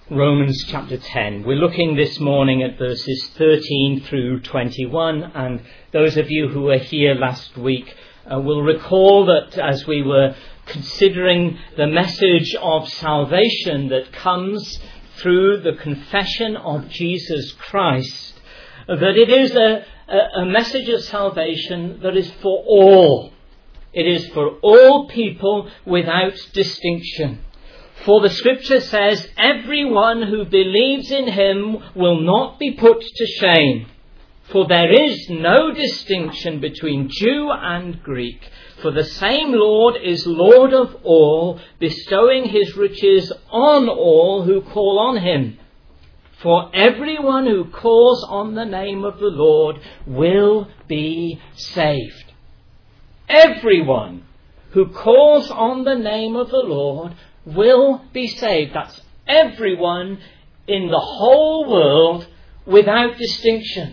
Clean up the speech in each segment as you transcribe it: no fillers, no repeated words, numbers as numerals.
Romans chapter 10. We're looking this morning at verses 13 through 21, and those of you who were here last week will recall that as we were considering the message of salvation that comes through the confession of Jesus Christ, that it is a message of salvation that is for all. It is for all people without distinction. For the scripture says, everyone who believes in him will not be put to shame. For there is no distinction between Jew and Greek. For the same Lord is Lord of all, bestowing his riches on all who call on him. For everyone who calls on the name of the Lord will be saved. Everyone who calls on the name of the Lord will be saved. That's everyone in the whole world without distinction.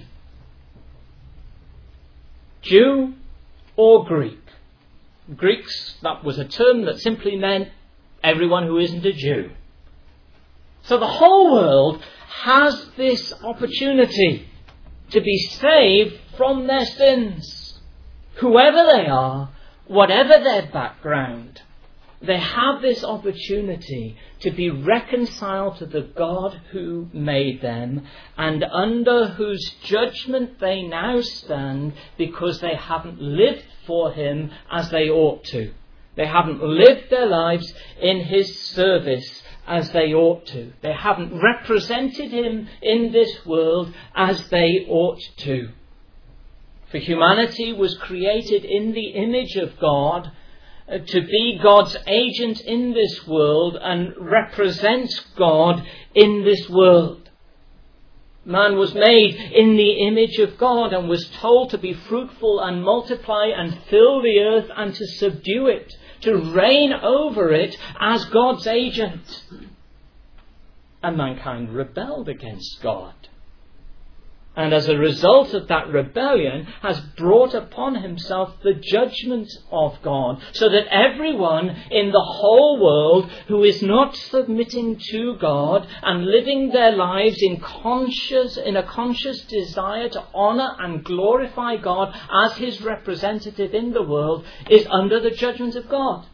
Jew or Greek. Greeks, that was a term that simply meant everyone who isn't a Jew. So the whole world has this opportunity to be saved from their sins. Whoever they are, whatever their background, they have this opportunity to be reconciled to the God who made them and under whose judgment they now stand because they haven't lived for him as they ought to. They haven't lived their lives in his service as they ought to. They haven't represented him in this world as they ought to. For humanity was created in the image of God, to be God's agent in this world and represent God in this world. Man was made in the image of God and was told to be fruitful and multiply and fill the earth and to subdue it, to reign over it as God's agent. And mankind rebelled against God. And as a result of that rebellion has brought upon himself the judgment of God, so that everyone in the whole world who is not submitting to God and living their lives in a conscious desire to honour and glorify God as his representative in the world is under the judgment of God.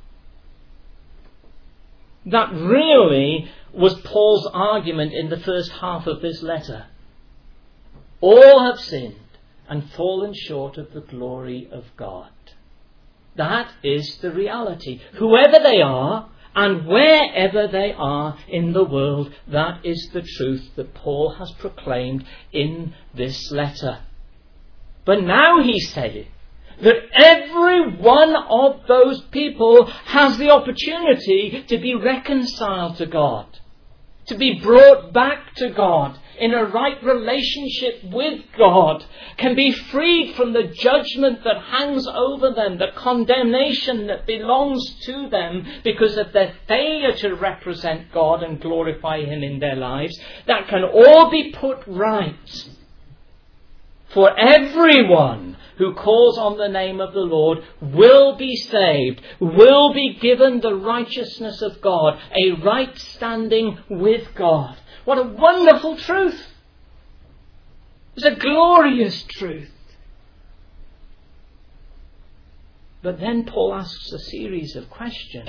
That really was Paul's argument in the first half of this letter. All have sinned and fallen short of the glory of God. That is the reality. Whoever they are and wherever they are in the world, that is the truth that Paul has proclaimed in this letter. But now he said that every one of those people has the opportunity to be reconciled to God, to be brought back to God in a right relationship with God, can be freed from the judgment that hangs over them, the condemnation that belongs to them because of their failure to represent God and glorify him in their lives. That can all be put right. For everyone who calls on the name of the Lord will be saved, will be given the righteousness of God, a right standing with God. What a wonderful truth! It's a glorious truth. But then Paul asks a series of questions.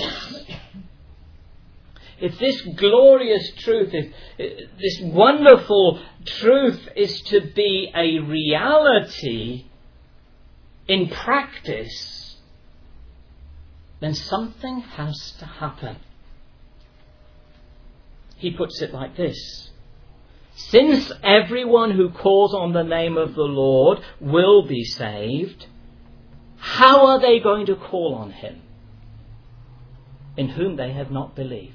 If this glorious truth, if this wonderful truth is to be a reality in practice, then something has to happen. He puts it like this. Since everyone who calls on the name of the Lord will be saved, how are they going to call on him in whom they have not believed?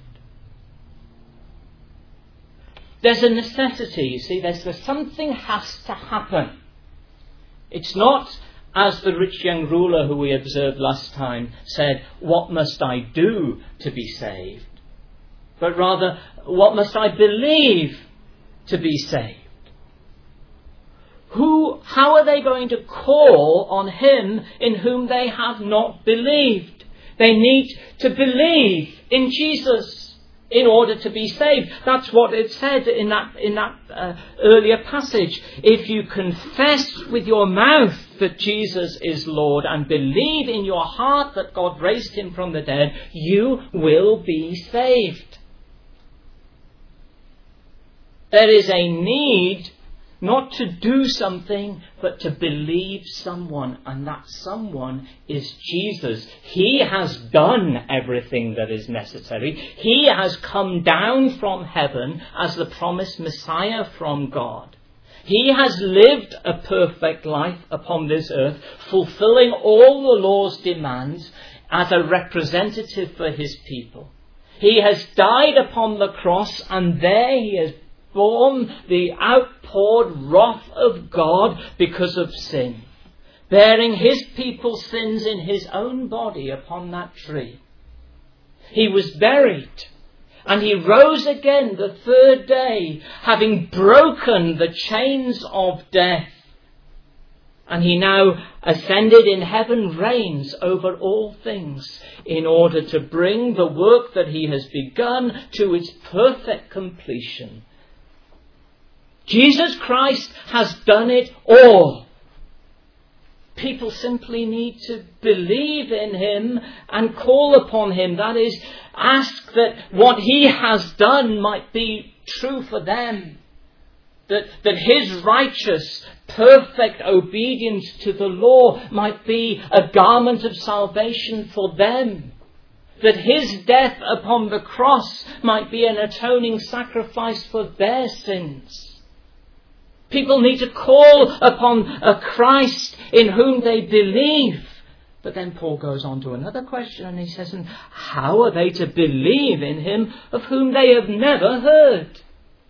There's a necessity, you see. There's something has to happen. It's not, as the rich young ruler who we observed last time said, what must I do to be saved? But rather, what must I believe to be saved? How are they going to call on him in whom they have not believed? They need to believe in Jesus. in order to be saved. That's what it said in that earlier passage. If you confess with your mouth that Jesus is Lord and believe in your heart that God raised him from the dead, you will be saved. There is a need not to do something, but to believe someone, and that someone is Jesus. He has done everything that is necessary. He has come down from heaven as the promised Messiah from God. He has lived a perfect life upon this earth, fulfilling all the law's demands as a representative for his people. He has died upon the cross, and there he has borne the outpoured wrath of God because of sin, bearing his people's sins in his own body upon that tree. He was buried, and he rose again the third day, having broken the chains of death. And he now ascended in heaven, reigns over all things, in order to bring the work that he has begun to its perfect completion. Jesus Christ has done it all. People simply need to believe in him and call upon him. That is, ask that what he has done might be true for them. That his righteous, perfect obedience to the law might be a garment of salvation for them. That his death upon the cross might be an atoning sacrifice for their sins. People need to call upon a Christ in whom they believe. But then Paul goes on to another question, and he says, and how are they to believe in him of whom they have never heard?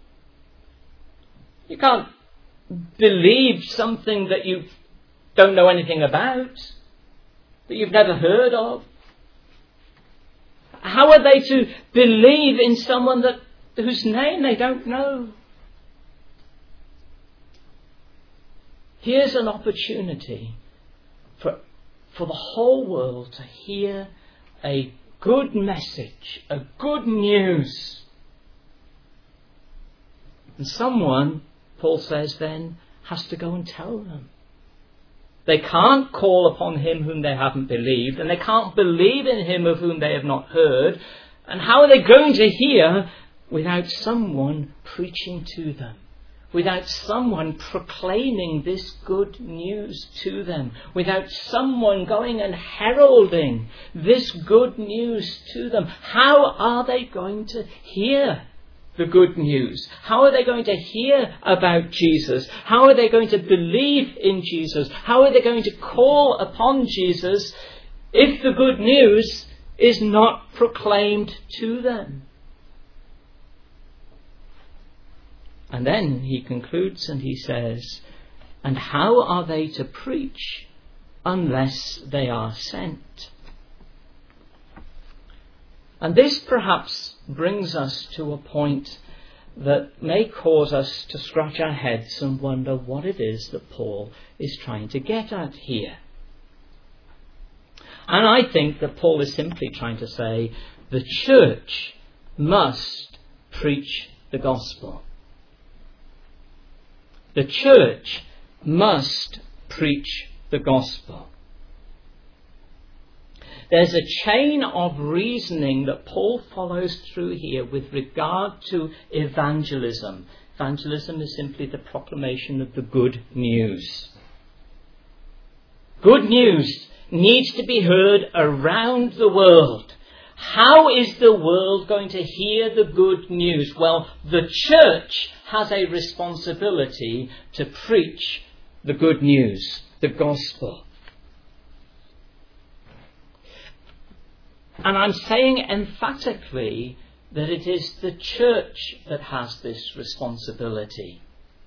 You can't believe something that you don't know anything about, that you've never heard of. How are they to believe in someone whose name they don't know? Here's an opportunity for the whole world to hear a good message, a good news. And someone, Paul says then, has to go and tell them. They can't call upon him whom they haven't believed, and they can't believe in him of whom they have not heard. And how are they going to hear without someone preaching to them? Without someone proclaiming this good news to them, without someone going and heralding this good news to them, how are they going to hear the good news? How are they going to hear about Jesus? How are they going to believe in Jesus? How are they going to call upon Jesus if the good news is not proclaimed to them? And then he concludes and he says, and how are they to preach unless they are sent? And this perhaps brings us to a point that may cause us to scratch our heads and wonder what it is that Paul is trying to get at here. And I think that Paul is simply trying to say the church must preach the gospel. The church must preach the gospel. There's a chain of reasoning that Paul follows through here with regard to evangelism. Evangelism is simply the proclamation of the good news. Good news needs to be heard around the world. How is the world going to hear the good news? Well, the church has a responsibility to preach the good news, the gospel. And I'm saying emphatically that it is the church that has this responsibility.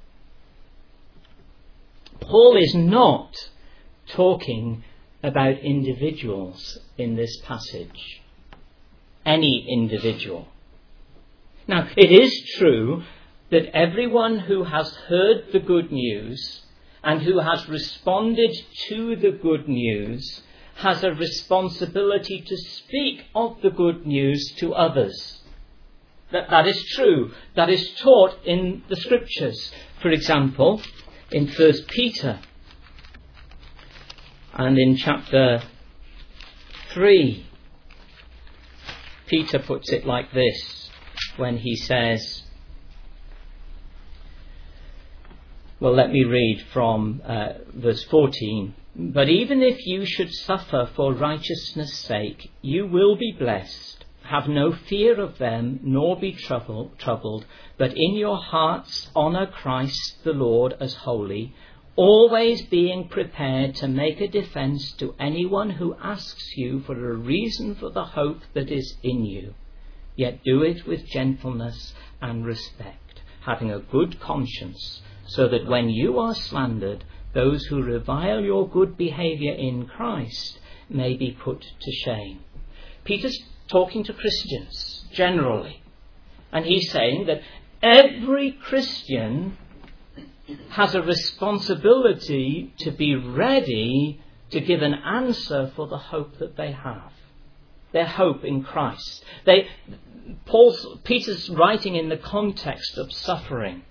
Paul is not talking about individuals in this passage. Any individual. Now, it is true that everyone who has heard the good news and who has responded to the good news has a responsibility to speak of the good news to others. That is true. That is taught in the Scriptures. For example, in 1 Peter and in chapter 3, Peter puts it like this when he says, well, let me read from verse 14. But even if you should suffer for righteousness' sake, you will be blessed. Have no fear of them, nor be troubled, but in your hearts honour Christ the Lord as holy, always being prepared to make a defence to anyone who asks you for a reason for the hope that is in you. Yet do it with gentleness and respect, having a good conscience, so that when you are slandered, those who revile your good behaviour in Christ may be put to shame. Peter's talking to Christians generally, and he's saying that every Christian has a responsibility to be ready to give an answer for the hope that they have, their hope in Christ. Peter's writing in the context of suffering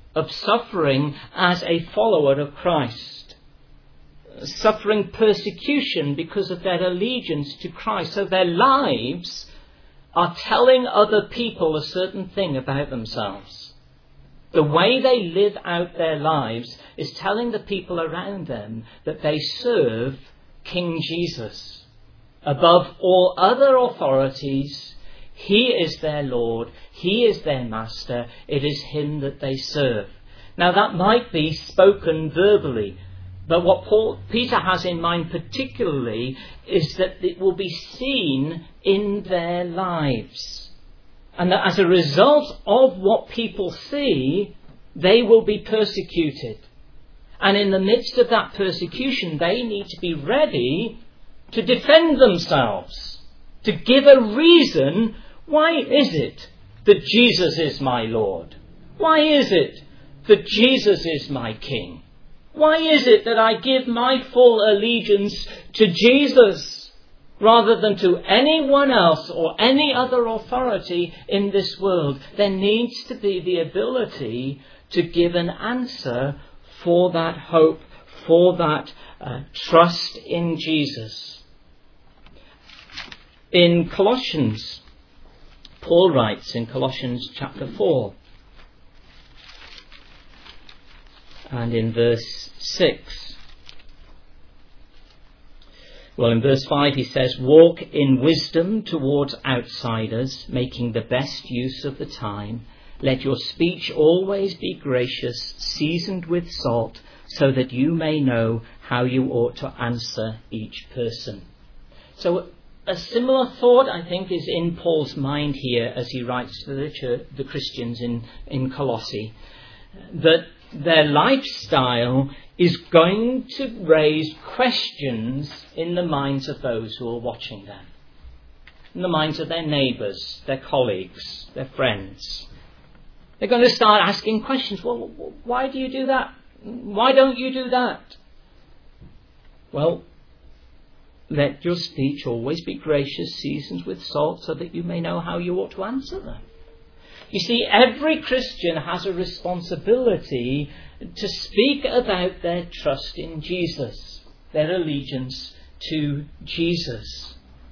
as a follower of Christ, suffering persecution because of their allegiance to Christ. So their lives are telling other people a certain thing about themselves. The way they live out their lives is telling the people around them that they serve King Jesus. Above all other authorities, he is their Lord, he is their Master, it is him that they serve. Now that might be spoken verbally, but what Peter has in mind particularly is that it will be seen in their lives. And that as a result of what people see, they will be persecuted. And in the midst of that persecution, they need to be ready to defend themselves, to give a reason. Why is it that Jesus is my Lord? Why is it that Jesus is my King? Why is it that I give my full allegiance to Jesus rather than to anyone else or any other authority in this world? There needs to be the ability to give an answer for that hope, for that trust in Jesus. In Colossians, Paul writes in Colossians chapter 4 and in verse 6. Well, in verse 5 he says, walk in wisdom towards outsiders, making the best use of the time. Let your speech always be gracious, seasoned with salt, so that you may know how you ought to answer each person. So a similar thought, I think, is in Paul's mind here as he writes to the Christians in Colossae, that their lifestyle is going to raise questions in the minds of those who are watching them, in the minds of their neighbours, their colleagues, their friends. They're going to start asking questions. Well, why do you do that? Why don't you do that? Well, let your speech always be gracious, seasoned with salt, so that you may know how you ought to answer them. You see, every Christian has a responsibility to speak about their trust in Jesus, their allegiance to Jesus.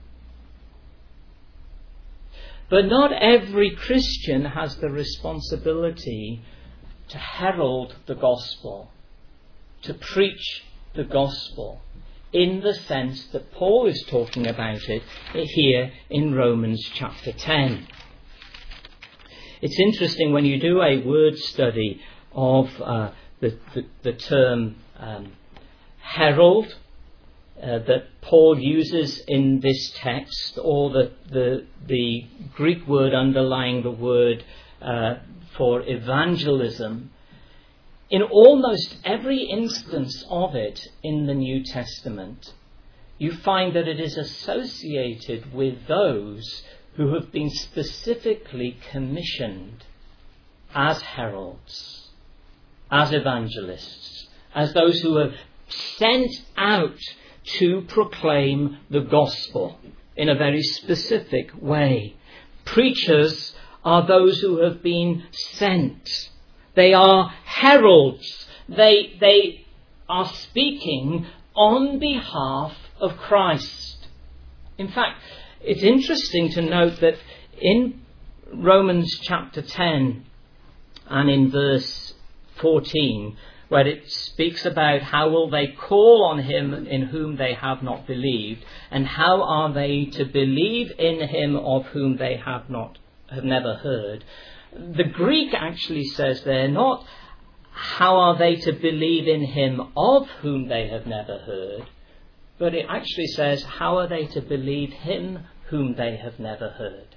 But not every Christian has the responsibility to herald the gospel, to preach the gospel, in the sense that Paul is talking about it here in Romans chapter 10. It's interesting when you do a word study of the term herald that Paul uses in this text, or the Greek word underlying the word for evangelism. In almost every instance of it in the New Testament, you find that it is associated with those who have been specifically commissioned as heralds, as evangelists, as those who are sent out to proclaim the gospel in a very specific way. Preachers are those who have been sent. They are heralds. They are speaking on behalf of Christ. In fact, it's interesting to note that in Romans chapter 10 and in verse 14, where it speaks about how will they call on him in whom they have not believed, and how are they to believe in him of whom they have never heard. The Greek actually says there not how are they to believe in him of whom they have never heard, but it actually says how are they to believe him whom they have never heard.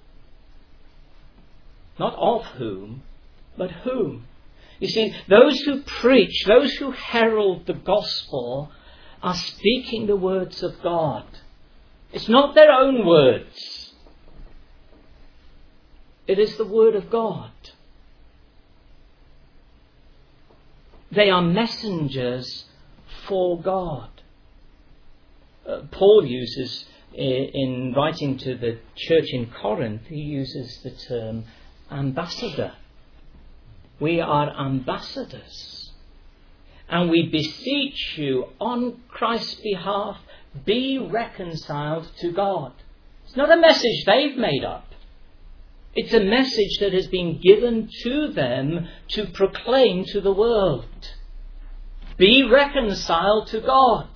Not of whom, but whom. You see, those who preach, those who herald the gospel are speaking the words of God. It's not their own words. It is the word of God. They are messengers for God. Paul uses, in writing to the church in Corinth, he uses the term ambassador. We are ambassadors. And we beseech you on Christ's behalf, be reconciled to God. It's not a message they've made up. It's a message that has been given to them to proclaim to the world. Be reconciled to God.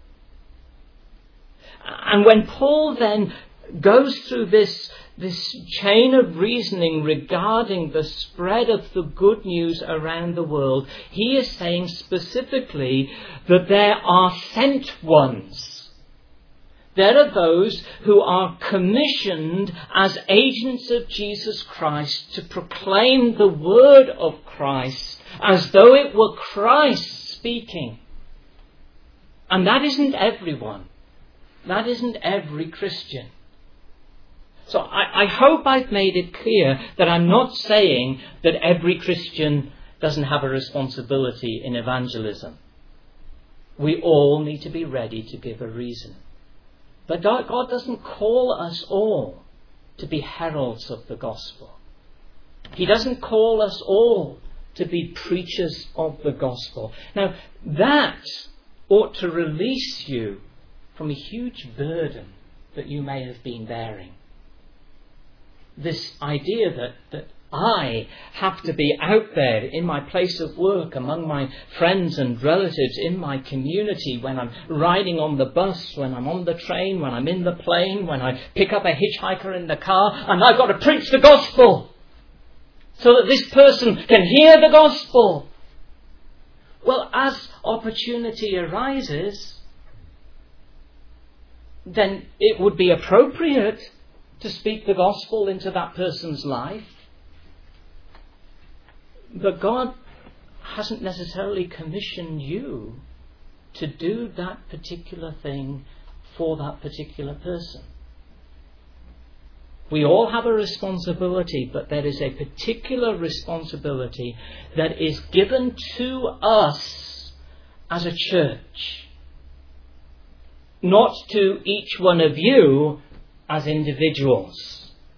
And when Paul then goes through this chain of reasoning regarding the spread of the good news around the world, he is saying specifically that there are sent ones. There are those who are commissioned as agents of Jesus Christ to proclaim the word of Christ as though it were Christ speaking. And that isn't everyone. That isn't every Christian. So I hope I've made it clear that I'm not saying that every Christian doesn't have a responsibility in evangelism. We all need to be ready to give a reason. But God doesn't call us all to be heralds of the gospel. He doesn't call us all to be preachers of the gospel. Now, that ought to release you from a huge burden that you may have been bearing. This idea that I have to be out there in my place of work, among my friends and relatives, in my community, when I'm riding on the bus, when I'm on the train, when I'm in the plane, when I pick up a hitchhiker in the car, and I've got to preach the gospel so that this person can hear the gospel. Well, as opportunity arises, then it would be appropriate to speak the gospel into that person's life. But God hasn't necessarily commissioned you to do that particular thing for that particular person. We all have a responsibility, but there is a particular responsibility that is given to us as a church. Not to each one of you as individuals.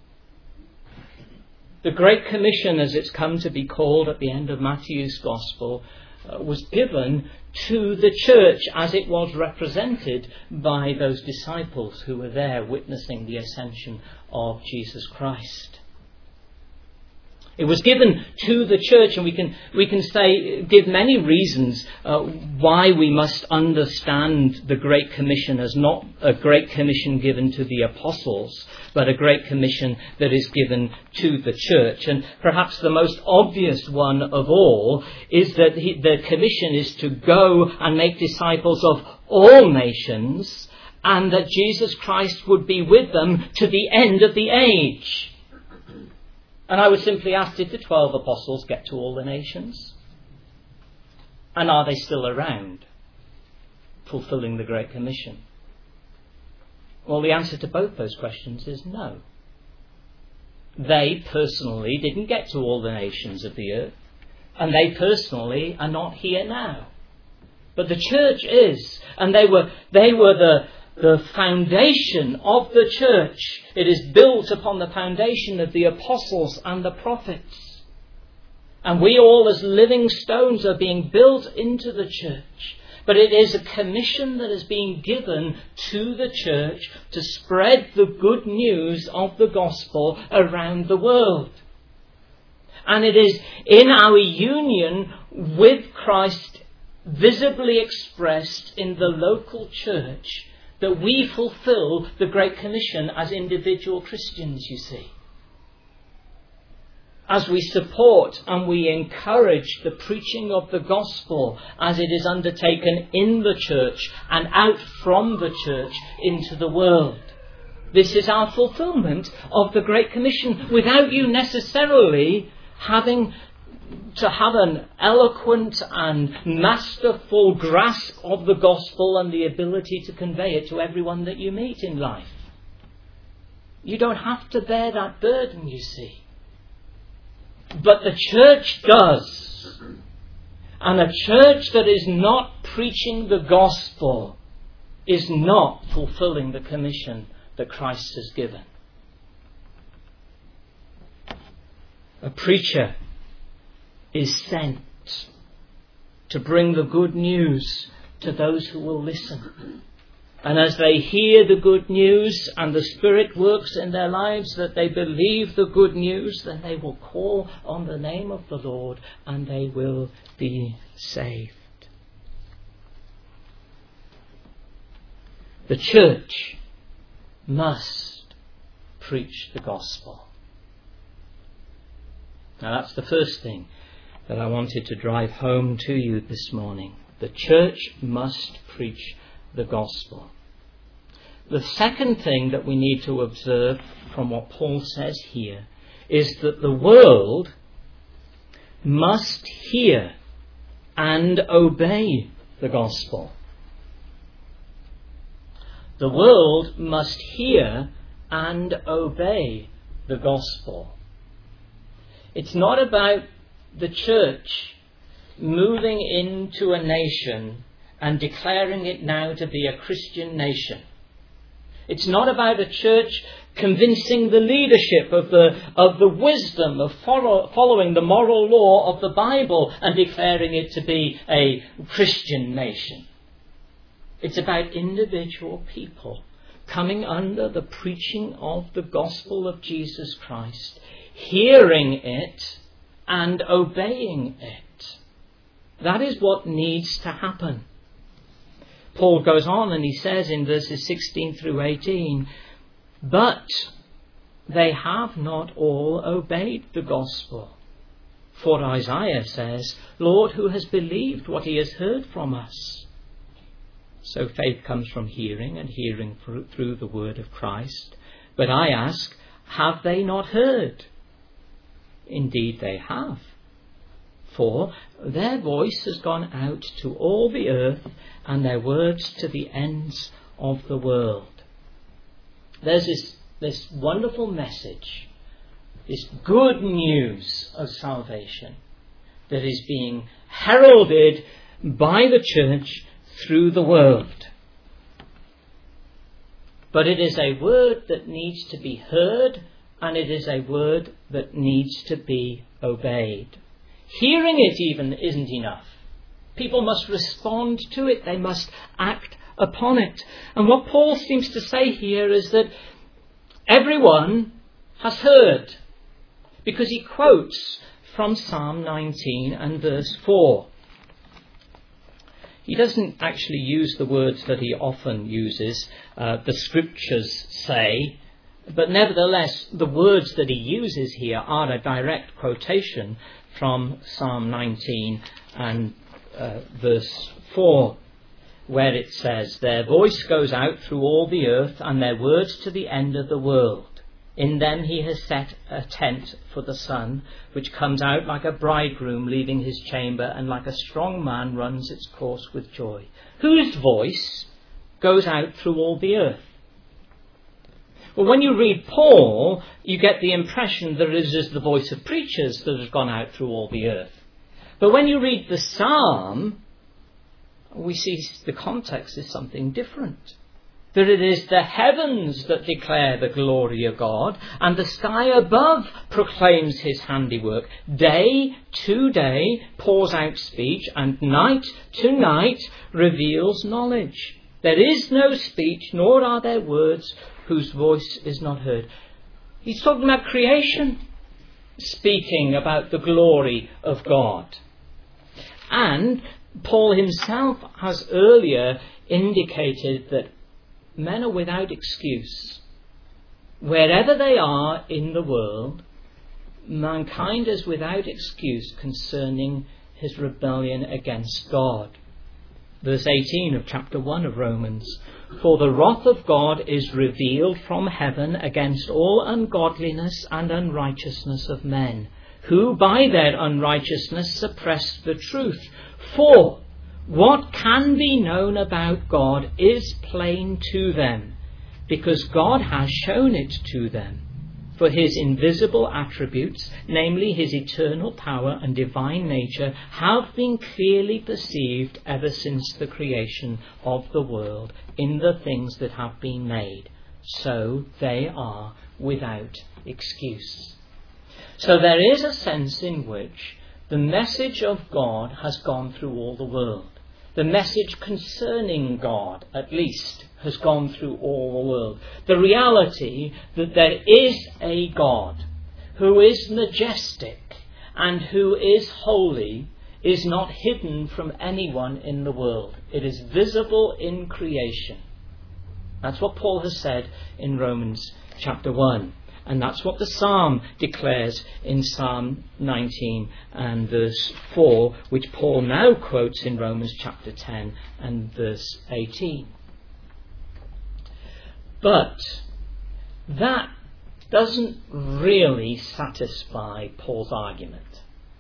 The Great Commission, as it's come to be called at the end of Matthew's Gospel, was given to the church as it was represented by those disciples who were there witnessing the ascension of Jesus Christ. It was given to the church, and we can give many reasons why we must understand the Great Commission as not a Great Commission given to the apostles, but a Great Commission that is given to the church. And perhaps the most obvious one of all is that the commission is to go and make disciples of all nations, and that Jesus Christ would be with them to the end of the age. And I would simply ask, did the 12 apostles get to all the nations? And are they still around, fulfilling the Great Commission? Well, the answer to both those questions is no. They personally didn't get to all the nations of the earth, and they personally are not here now. But the church is, and they were the foundation of the church. It is built upon the foundation of the apostles and the prophets. And we all as living stones are being built into the church. But it is a commission that is being given to the church to spread the good news of the gospel around the world. And it is in our union with Christ, visibly expressed in the local church, that we fulfill the Great Commission as individual Christians, you see. As we support and we encourage the preaching of the gospel as it is undertaken in the church and out from the church into the world. This is our fulfillment of the Great Commission, without you necessarily having to have an eloquent and masterful grasp of the gospel and the ability to convey it to everyone that you meet in life. You don't have to bear that burden, you see. But the church does. And a church that is not preaching the gospel is not fulfilling the commission that Christ has given. A preacher is sent to bring the good news to those who will listen. And as they hear the good news and the Spirit works in their lives that they believe the good news, then they will call on the name of the Lord and they will be saved. The church must preach the gospel. Now that's the first thing that I wanted to drive home to you this morning. The church must preach the gospel. The second thing that we need to observe from what Paul says here is that the world must hear and obey the gospel. The world must hear and obey the gospel. It's not about the church moving into a nation and declaring it now to be a Christian nation. It's not about a church convincing the leadership of the wisdom of following the moral law of the Bible and declaring it to be a Christian nation. It's about individual people coming under the preaching of the gospel of Jesus Christ, hearing it and obeying it. That is what needs to happen. Paul goes on and he says in verses 16 through 18, but they have not all obeyed the gospel. For Isaiah says, Lord, who has believed what he has heard from us? So faith comes from hearing, and hearing through the word of Christ. But I ask, have they not heard? Indeed they have. For their voice has gone out to all the earth, and their words to the ends of the world. There's this wonderful message, this good news of salvation that is being heralded by the church through the world. But it is a word that needs to be heard, and it is a word that needs to be obeyed. Hearing it even isn't enough. People must respond to it. They must act upon it. And what Paul seems to say here is that everyone has heard, because he quotes from Psalm 19 and verse 4. He doesn't actually use the words that he often uses, the scriptures say, but nevertheless the words that he uses here are a direct quotation from Psalm 19 and verse 4, where it says, their voice goes out through all the earth, and their words to the end of the world. In them he has set a tent for the sun, which comes out like a bridegroom leaving his chamber, and like a strong man runs its course with joy. Whose voice goes out through all the earth? Well, when you read Paul, you get the impression that it is the voice of preachers that has gone out through all the earth. But when you read the psalm, we see the context is something different. that it is the heavens that declare the glory of God, and the sky above proclaims his handiwork. Day to day pours out speech, and night to night reveals knowledge. There is no speech, nor are there words whose voice is not heard. He's talking about creation, speaking about the glory of God. And Paul himself has earlier indicated that men are without excuse. Wherever they are in the world, mankind is without excuse concerning his rebellion against God. Verse 18 of chapter 1 of Romans. For the wrath of God is revealed from heaven against all ungodliness and unrighteousness of men, who by their unrighteousness suppress the truth. For what can be known about God is plain to them, because God has shown it to them. For his invisible attributes, namely his eternal power and divine nature, have been clearly perceived ever since the creation of the world in the things that have been made. So they are without excuse. So there is a sense in which the message of God has gone through all the world. The message concerning God, at least, has gone through all the world. The reality that there is a God who is majestic and who is holy is not hidden from anyone in the world. It is visible in creation. That's what Paul has said in Romans chapter 1. And that's what the Psalm declares in Psalm 19 and verse 4, which Paul now quotes in Romans chapter 10 and verse 18. But that doesn't really satisfy Paul's argument.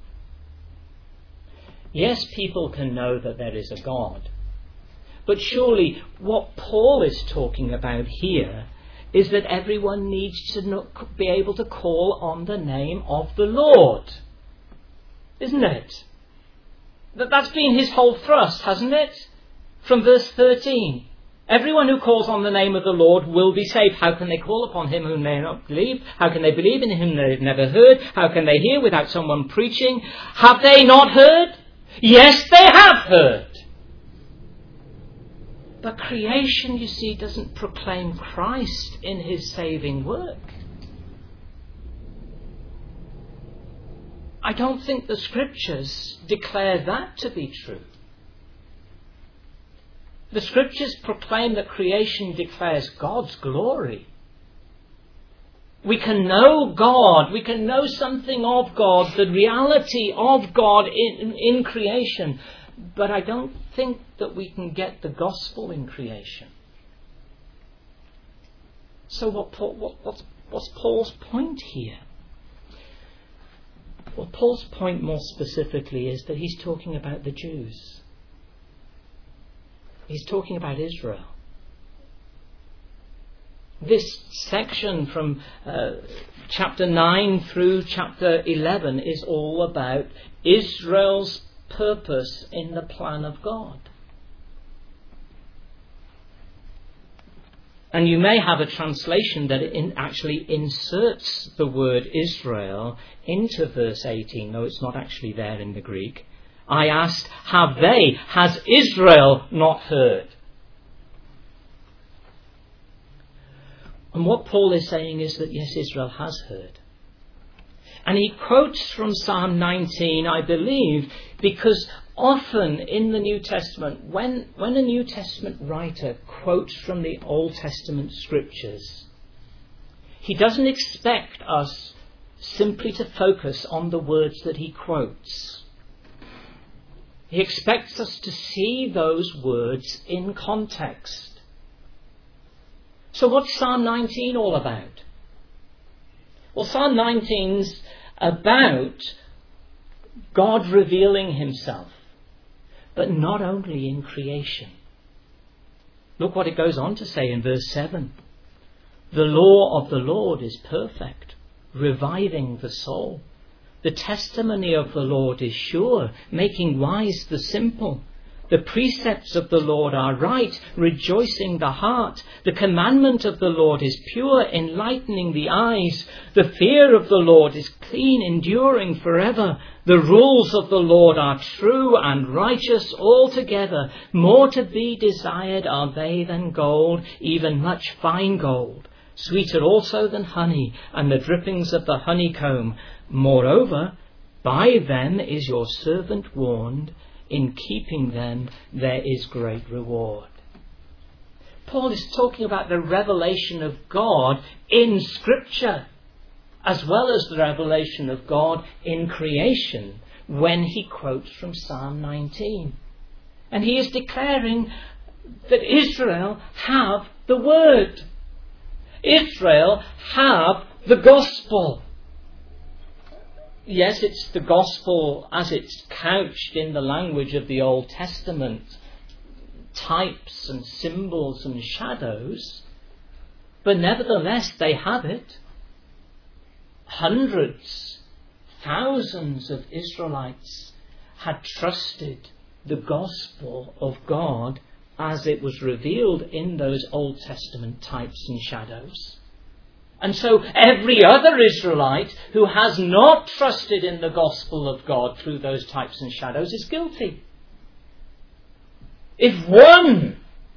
Yes, people can know that there is a God. But surely what Paul is talking about here is that everyone needs to be able to call on the name of the Lord. Isn't it? That's been his whole thrust, hasn't it? From verse 13. Everyone who calls on the name of the Lord will be saved. How can they call upon him whom they have not believed? How can they believe in him they've never heard? How can they hear without someone preaching? Have they not heard? Yes, they have heard. But creation, you see, doesn't proclaim Christ in his saving work. I don't think the Scriptures declare that to be true. The Scriptures proclaim that creation declares God's glory. We can know God, we can know something of God, the reality of God in creation. But I don't think that we can get the gospel in creation. So what's Paul's point here? Well, Paul's point more specifically is that he's talking about the Jews. He's talking about Israel. This section from chapter 9 through chapter 11 is all about Israel's purpose in the plan of God. And you may have a translation that actually inserts the word Israel into verse 18, though it's not actually there in the Greek. I asked, has Israel not heard? And what Paul is saying is that yes, Israel has heard. And he quotes from Psalm 19, I believe, because often in the New Testament, when a New Testament writer quotes from the Old Testament scriptures, he doesn't expect us simply to focus on the words that he quotes. He expects us to see those words in context. So what's Psalm 19 all about? Well, Psalm 19's about God revealing himself, but not only in creation. Look what it goes on to say in verse 7. The law of the Lord is perfect, reviving the soul. The testimony of the Lord is sure, making wise the simple. The precepts of the Lord are right, rejoicing the heart. The commandment of the Lord is pure, enlightening the eyes. The fear of the Lord is clean, enduring forever. The rules of the Lord are true and righteous altogether. More to be desired are they than gold, even much fine gold. Sweeter also than honey, and the drippings of the honeycomb. Moreover, by them is your servant warned. In keeping them there is great reward. Paul is talking about the revelation of God in Scripture, as well as the revelation of God in creation, when he quotes from Psalm 19. And he is declaring that Israel have the Word. Israel have the gospel. Yes, it's the gospel as it's couched in the language of the Old Testament, types and symbols and shadows, but nevertheless they have it. Hundreds, thousands of Israelites had trusted the gospel of God as it was revealed in those Old Testament types and shadows. And so every other Israelite who has not trusted in the gospel of God through those types and shadows is guilty. If one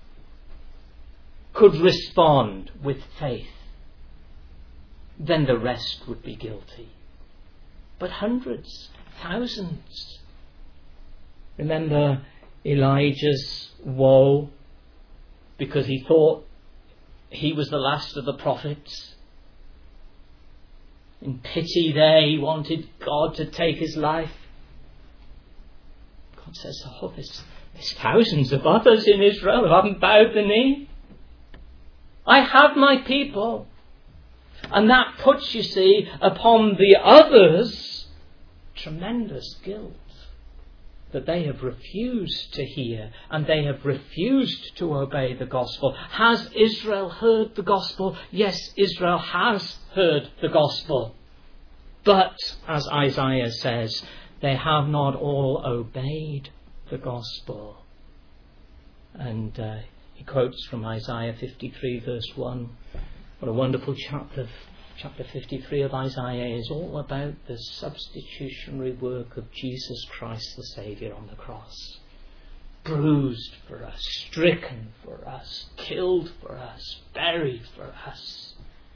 could respond with faith, then the rest would be guilty. But hundreds, thousands. Remember Elijah's woe because he thought he was the last of the prophets. In pity there, he wanted God to take his life. God says, there's thousands of others in Israel who haven't bowed the knee. I have my people. And that puts, you see, upon the others tremendous guilt. That they have refused to hear and they have refused to obey the gospel. Has Israel heard the gospel? Yes, Israel has heard the gospel. But, as Isaiah says, they have not all obeyed the gospel. And he quotes from Isaiah 53 verse 1. What a wonderful chapter. Chapter 53 of Isaiah is all about the substitutionary work of Jesus Christ the Saviour on the cross. Bruised for us, stricken for us, killed for us, buried for us.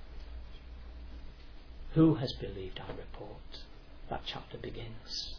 Who has believed our report? That chapter begins.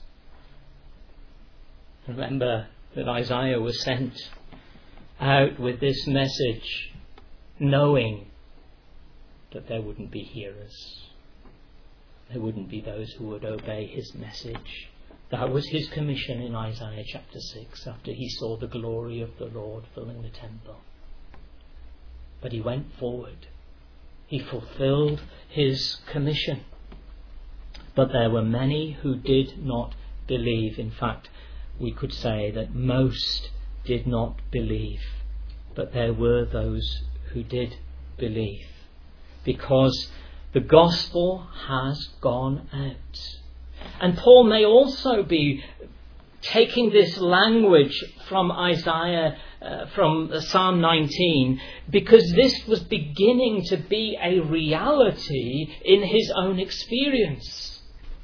Remember that Isaiah was sent out with this message, knowing that there wouldn't be hearers. There wouldn't be those who would obey his message. That was his commission in Isaiah chapter 6 after he saw the glory of the Lord filling the temple. But he went forward. He fulfilled his commission. But there were many who did not believe. In fact, we could say that most did not believe. But there were those who did believe. Because the gospel has gone out. And Paul may also be taking this language from Isaiah, from Psalm 19, because this was beginning to be a reality in his own experience.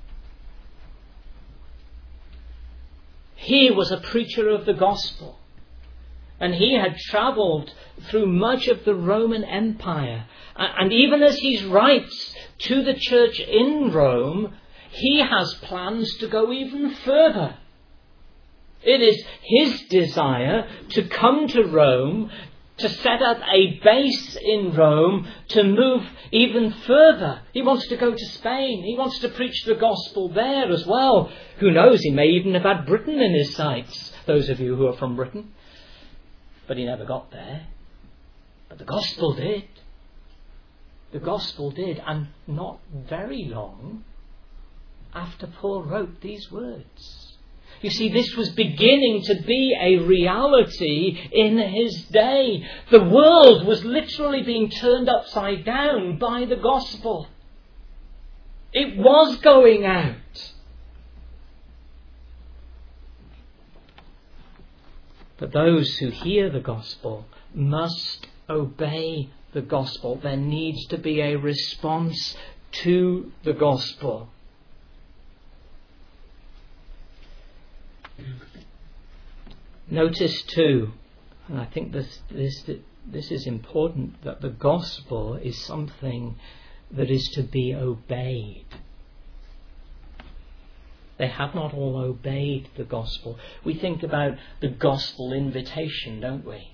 He was a preacher of the gospel. And he had travelled through much of the Roman Empire. And even as he writes to the church in Rome, he has plans to go even further. It is his desire to come to Rome, to set up a base in Rome, to move even further. He wants to go to Spain. He wants to preach the gospel there as well. Who knows, he may even have had Britain in his sights, those of you who are from Britain. But he never got there. But the gospel did. The gospel did. And not very long after Paul wrote these words. You see, this was beginning to be a reality in his day. The world was literally being turned upside down by the gospel. It was going out. But those who hear the gospel must obey the gospel. There needs to be a response to the gospel. Notice too, and I think this is important, that the gospel is something that is to be obeyed. They have not all obeyed the gospel. We think about the gospel invitation, don't we?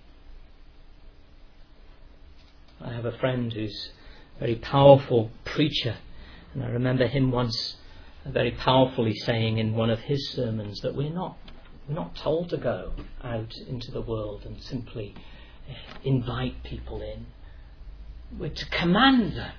I have a friend who's a very powerful preacher, and I remember him once very powerfully saying in one of his sermons that we're not told to go out into the world and simply invite people in. We're to command them.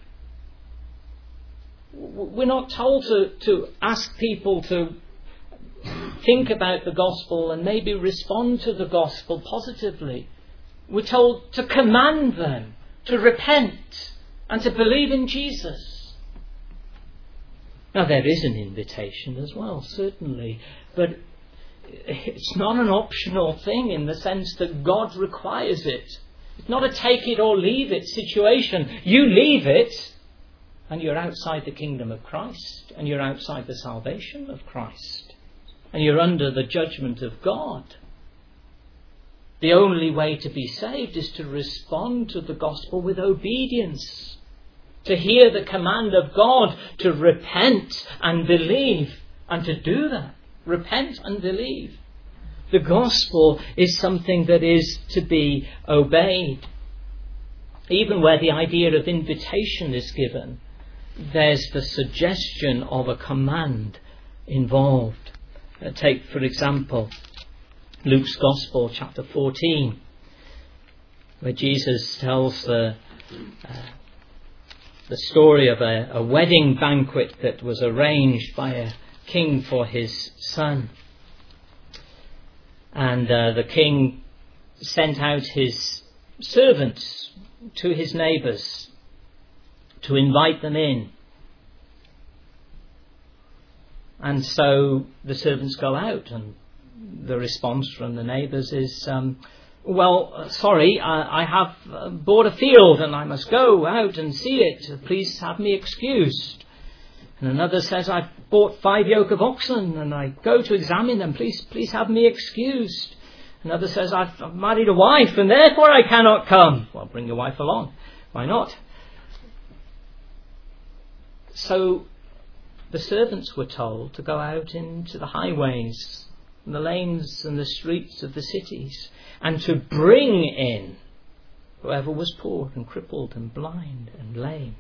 We're not told to ask people to think about the gospel and maybe respond to the gospel positively. We're told to command them to repent and to believe in Jesus. Now there is an invitation as well, certainly, but it's not an optional thing in the sense that God requires it. It's not a take it or leave it situation. You leave it and you're outside the kingdom of Christ, and you're outside the salvation of Christ, and you're under the judgment of God. The only way to be saved is to respond to the gospel with obedience, to hear the command of God to repent and believe, and to do that. Repent and believe. The gospel is something that is to be obeyed. Even where the idea of invitation is given, there's the suggestion of a command involved. Take, for example, Luke's Gospel, chapter 14, where Jesus tells the story of a wedding banquet that was arranged by a king for his son. And the king sent out his servants to his neighbours to invite them in. And so the servants go out, and the response from the neighbours is, sorry, I have bought a field and I must go out and see it. Please have me excused. And another says, I've bought 5 yoke of oxen and I go to examine them. Please have me excused. Another says, I've married a wife and therefore I cannot come. Well, bring your wife along. Why not? So the servants were told to go out into the highways and the lanes and the streets of the cities and to bring in whoever was poor and crippled and blind and lame.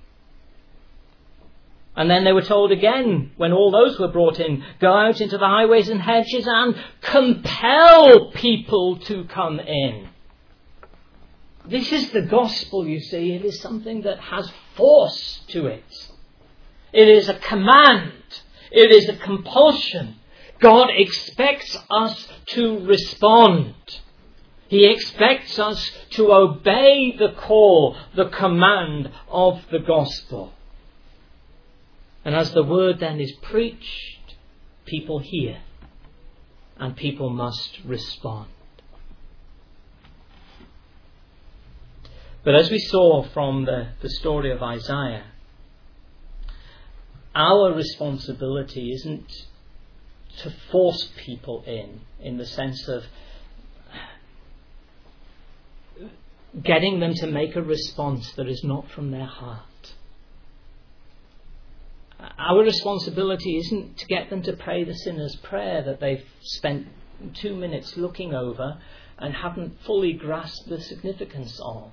And then they were told again, when all those were brought in, go out into the highways and hedges and compel people to come in. This is the gospel, you see. It is something that has force to it. It is a command. It is a compulsion. God expects us to respond. He expects us to obey the call, the command of the gospel. And as the word then is preached, people hear, and people must respond. But as we saw from the story of Isaiah, our responsibility isn't to force people in the sense of getting them to make a response that is not from their heart. Our responsibility isn't to get them to pray the sinner's prayer that they've spent 2 minutes looking over and haven't fully grasped the significance of.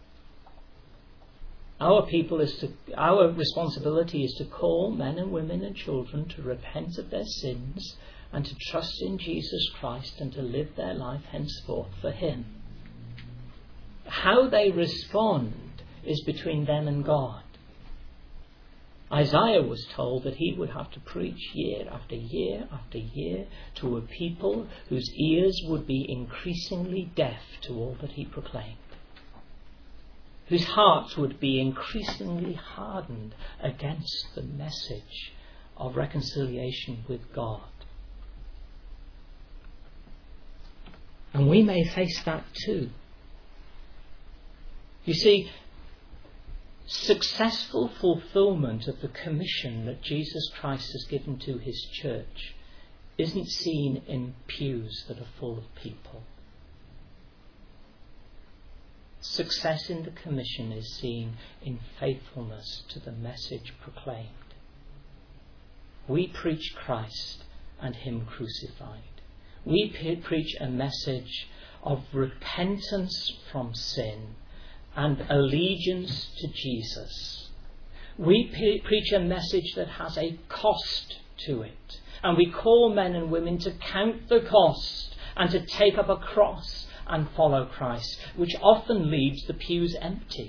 Our responsibility is to call men and women and children to repent of their sins and to trust in Jesus Christ and to live their life henceforth for Him. How they respond is between them and God. Isaiah was told that he would have to preach year after year after year to a people whose ears would be increasingly deaf to all that he proclaimed, whose hearts would be increasingly hardened against the message of reconciliation with God. And we may face that too. You see, successful fulfillment of the commission that Jesus Christ has given to his church isn't seen in pews that are full of people. Success in the commission is seen in faithfulness to the message proclaimed. We preach Christ and him crucified. We preach a message of repentance from sin and allegiance to Jesus. We preach a message that has a cost to it. And we call men and women to count the cost and to take up a cross and follow Christ, which often leaves the pews empty.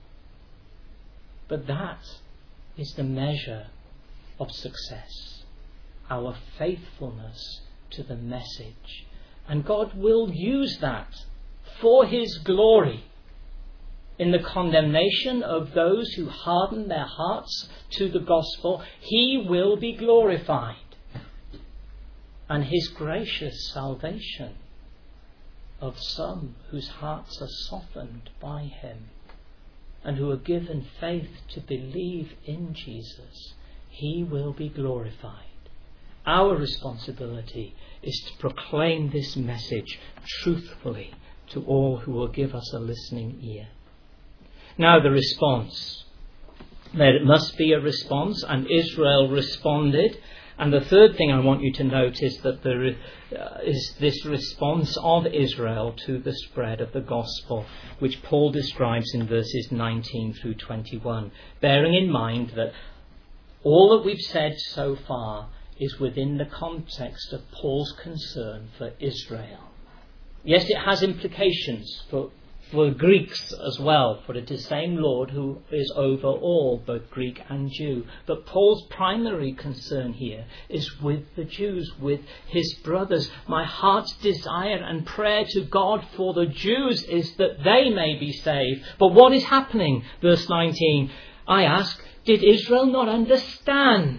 But that is the measure of success, our faithfulness to the message. And God will use that for his glory. In the condemnation of those who harden their hearts to the gospel, he will be glorified. And his gracious salvation of some whose hearts are softened by him and who are given faith to believe in Jesus, he will be glorified. Our responsibility is to proclaim this message truthfully to all who will give us a listening ear. Now the response. There must be a response, and Israel responded. And the third thing I want you to note is that there is this response of Israel to the spread of the gospel, which Paul describes in verses 19 through 21, bearing in mind that all that we've said so far is within the context of Paul's concern for Israel. Yes, it has implications for Greeks as well, for it is the same Lord who is over all, both Greek and Jew. But Paul's primary concern here is with the Jews, with his brothers. My heart's desire and prayer to God for the Jews is that they may be saved. But what is happening? Verse 19, I ask, did Israel not understand?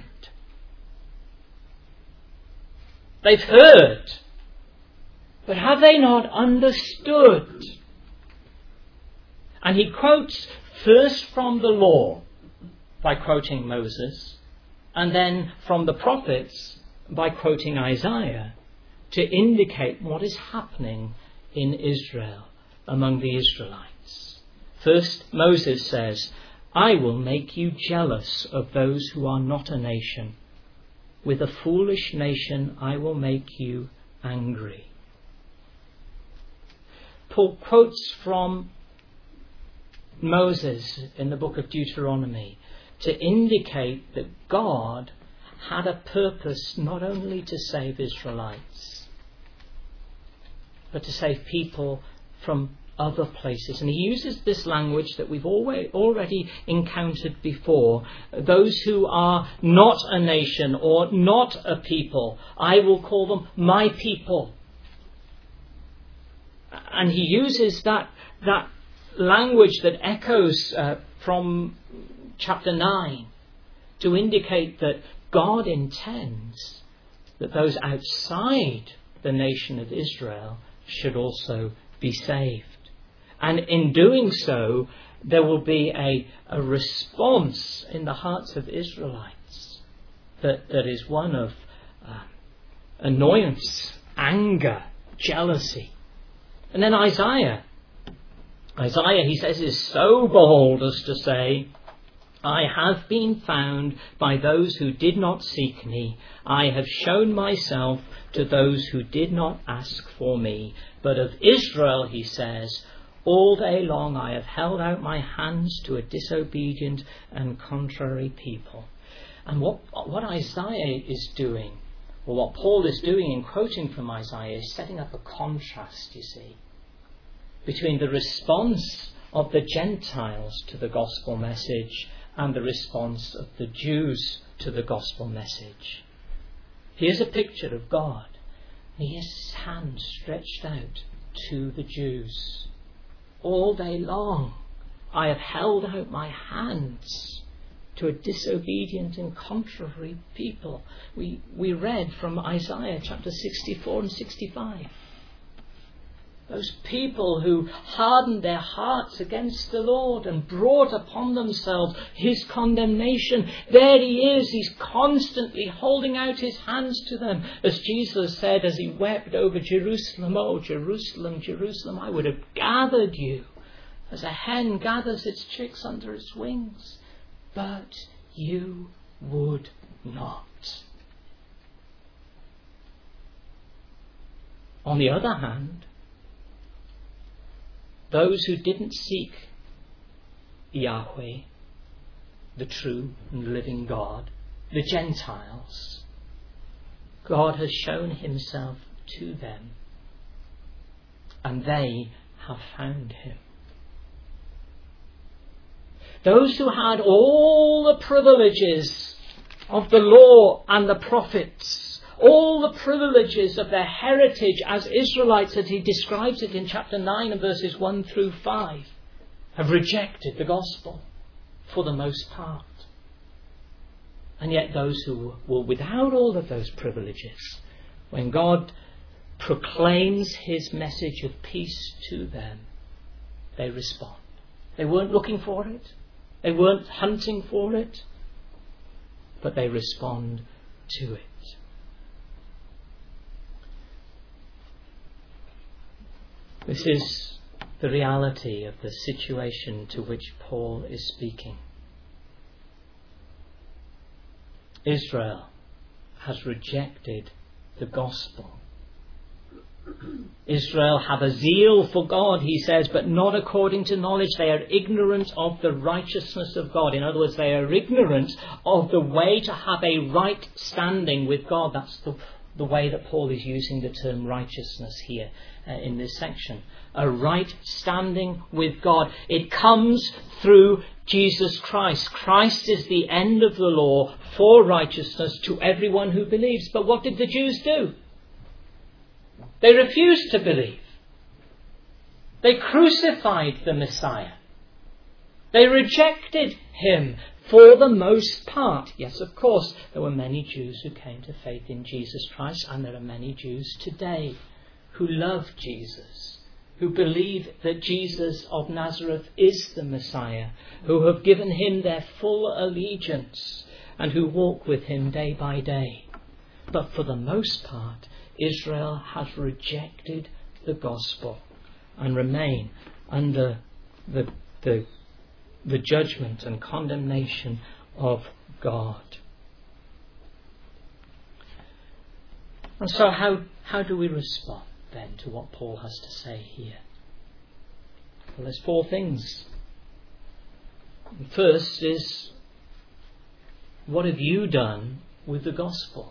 They've heard, but have they not understood? And he quotes first from the law by quoting Moses, and then from the prophets by quoting Isaiah to indicate what is happening in Israel among the Israelites. First, Moses says, I will make you jealous of those who are not a nation. With a foolish nation I will make you angry. Paul quotes from Moses in the book of Deuteronomy to indicate that God had a purpose not only to save Israelites, but to save people from other places. And he uses this language that we've already encountered before. Those who are not a nation or not a people, I will call them my people. And he uses that language that echoes from chapter 9 to indicate that God intends that those outside the nation of Israel should also be saved. And in doing so, there will be a response in the hearts of Israelites that is one of annoyance, anger, jealousy. And then Isaiah, he says, is so bold as to say, I have been found by those who did not seek me. I have shown myself to those who did not ask for me. But of Israel, he says, all day long I have held out my hands to a disobedient and contrary people. And what Isaiah is doing, or what Paul is doing in quoting from Isaiah, is setting up a contrast, you see, between the response of the Gentiles to the gospel message and the response of the Jews to the gospel message. Here's a picture of God. He has his hand stretched out to the Jews. All day long I have held out my hands to a disobedient and contrary people. We read from Isaiah chapter 64 and 65. Those people who hardened their hearts against the Lord and brought upon themselves his condemnation. There he is. He's constantly holding out his hands to them. As Jesus said as he wept over Jerusalem, "Oh, Jerusalem, Jerusalem, I would have gathered you as a hen gathers its chicks under its wings. But you would not." On the other hand, those who didn't seek Yahweh, the true and living God, the Gentiles, God has shown himself to them, and they have found him. Those who had all the privileges of the law and the prophets, all the privileges of their heritage as Israelites, as he describes it in chapter 9 and verses 1 through 5, have rejected the gospel for the most part. And yet those who were without all of those privileges, when God proclaims his message of peace to them, they respond. They weren't looking for it. They weren't hunting for it. But they respond to it. This is the reality of the situation to which Paul is speaking. Israel has rejected the gospel. Israel have a zeal for God, he says, but not according to knowledge. They are ignorant of the righteousness of God. In other words, they are ignorant of the way to have a right standing with God. That's the way that Paul is using the term righteousness here in this section. A right standing with God. It comes through Jesus Christ. Christ is the end of the law for righteousness to everyone who believes. But what did the Jews do? They refused to believe. They crucified the Messiah. They rejected him for the most part. Yes, of course, there were many Jews who came to faith in Jesus Christ, and there are many Jews today who love Jesus, who believe that Jesus of Nazareth is the Messiah, who have given him their full allegiance and who walk with him day by day. But for the most part, Israel has rejected the gospel and remain under the judgment and condemnation of God. And so how do we respond then to what Paul has to say here? Well, there's four things. First is, what have you done with the gospel?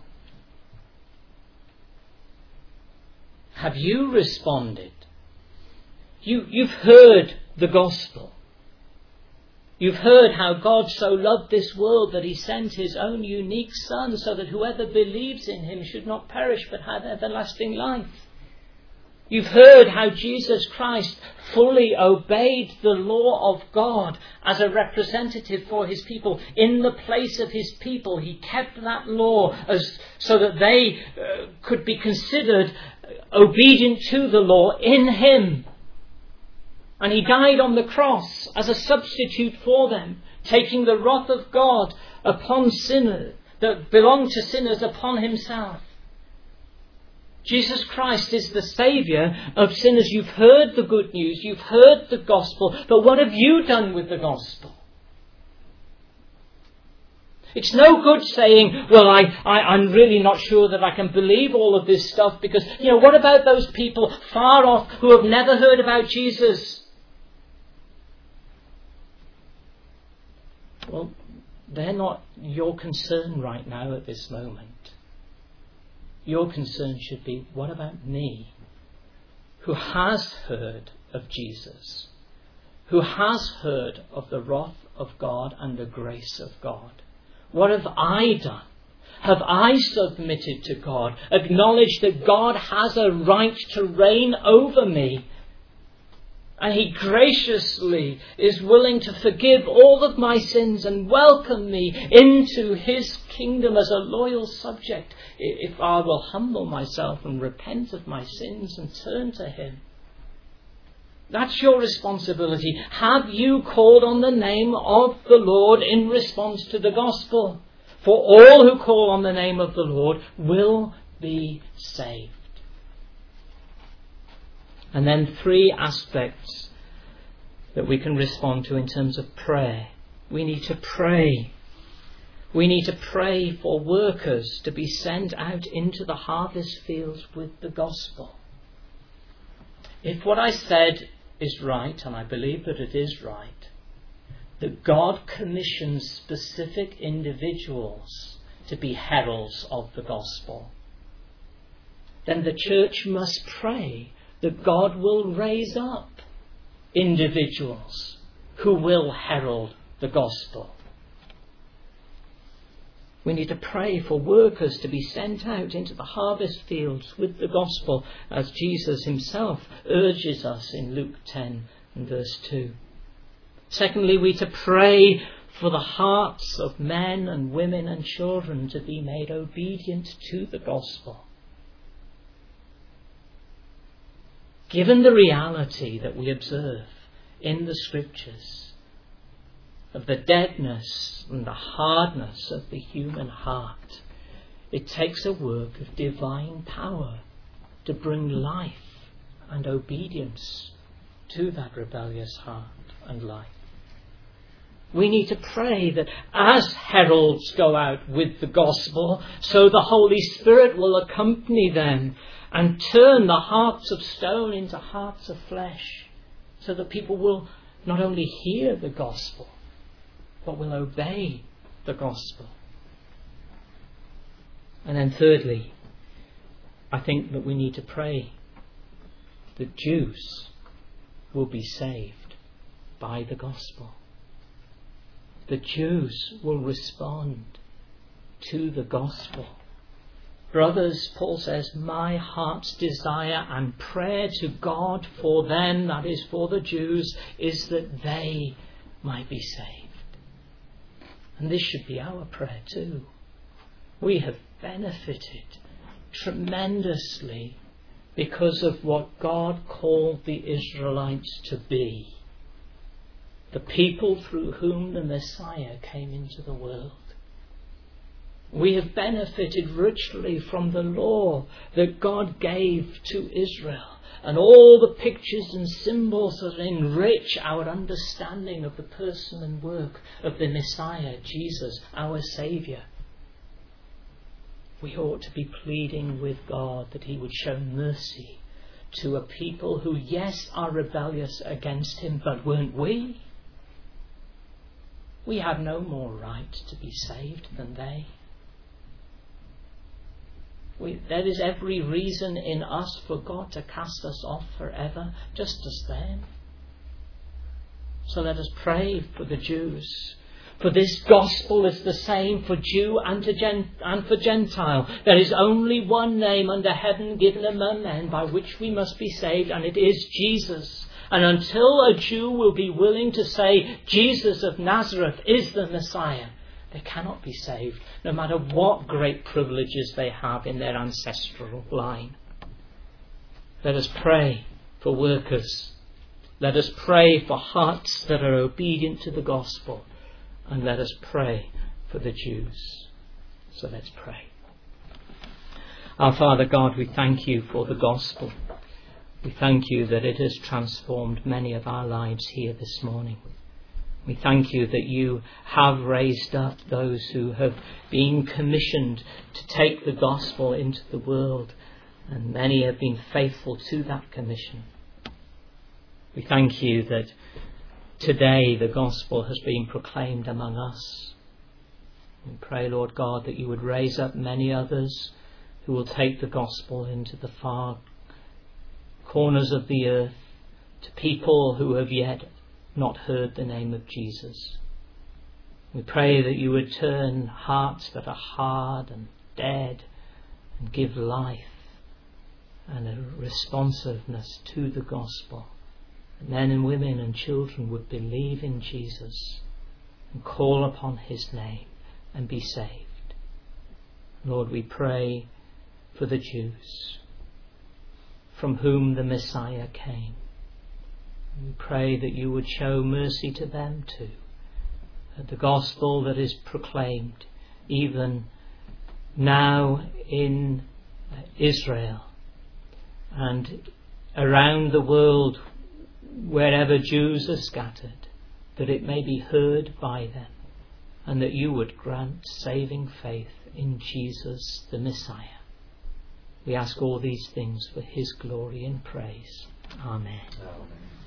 Have you responded? You've heard the gospel. You've heard how God so loved this world that he sent his own unique Son so that whoever believes in him should not perish but have everlasting life. You've heard how Jesus Christ fully obeyed the law of God as a representative for his people. In the place of his people, he kept that law so that they could be considered obedient to the law in him. And he died on the cross as a substitute for them, taking the wrath of God upon sinners that belonged to sinners upon himself. Jesus Christ is the Saviour of sinners. You've heard the good news, you've heard the gospel, but what have you done with the gospel? It's no good saying, well, I'm really not sure that I can believe all of this stuff because, what about those people far off who have never heard about Jesus? Well, they're not your concern right now at this moment. Your concern should be, what about me, who has heard of Jesus, who has heard of the wrath of God and the grace of God? What have I done? Have I submitted to God, acknowledged that God has a right to reign over me? And he graciously is willing to forgive all of my sins and welcome me into his kingdom as a loyal subject, if I will humble myself and repent of my sins and turn to him. That's your responsibility. Have you called on the name of the Lord in response to the gospel? For all who call on the name of the Lord will be saved. And then 3 aspects that we can respond to in terms of prayer. We need to pray. We need to pray for workers to be sent out into the harvest fields with the gospel. If what I said is right, and I believe that it is right, that God commissions specific individuals to be heralds of the gospel, then the church must pray that God will raise up individuals who will herald the gospel. We need to pray for workers to be sent out into the harvest fields with the gospel, as Jesus himself urges us in Luke 10 and verse 2. Secondly, we to pray for the hearts of men and women and children to be made obedient to the gospel. Given the reality that we observe in the Scriptures of the deadness and the hardness of the human heart, it takes a work of divine power to bring life and obedience to that rebellious heart and life. We need to pray that as heralds go out with the gospel, so the Holy Spirit will accompany them and turn the hearts of stone into hearts of flesh, so that people will not only hear the gospel, but will obey the gospel. And then thirdly, I think that we need to pray that Jews will be saved by the gospel. The Jews will respond to the gospel. Brothers, Paul says, my heart's desire and prayer to God for them, that is for the Jews, is that they might be saved. And this should be our prayer too. We have benefited tremendously because of what God called the Israelites to be. The people through whom the Messiah came into the world. We have benefited richly from the law that God gave to Israel and all the pictures and symbols that enrich our understanding of the person and work of the Messiah, Jesus, our Saviour. We ought to be pleading with God that he would show mercy to a people who, yes, are rebellious against him, but weren't we? We have no more right to be saved than they. There is every reason in us for God to cast us off forever, just as them. So let us pray for the Jews. For this gospel is the same for Jew and for Gentile. There is only one name under heaven given among men by which we must be saved, and it is Jesus. And until a Jew will be willing to say Jesus of Nazareth is the Messiah, they cannot be saved, no matter what great privileges they have in their ancestral line. Let us pray for workers. Let us pray for hearts that are obedient to the gospel. And let us pray for the Jews. So let's pray. Our Father God, we thank you for the gospel. We thank you that it has transformed many of our lives here this morning. We thank you that you have raised up those who have been commissioned to take the gospel into the world, and many have been faithful to that commission. We thank you that today the gospel has been proclaimed among us. We pray, Lord God, that you would raise up many others who will take the gospel into the far corners of the earth, to people who have yet not heard the name of Jesus. We pray that you would turn hearts that are hard and dead and give life and a responsiveness to the gospel. Men and women and children would believe in Jesus and call upon his name and be saved. Lord, we pray for the Jews from whom the Messiah came. We pray that you would show mercy to them too. That the gospel that is proclaimed even now in Israel and around the world wherever Jews are scattered, that it may be heard by them, and that you would grant saving faith in Jesus the Messiah. We ask all these things for his glory and praise. Amen. Amen.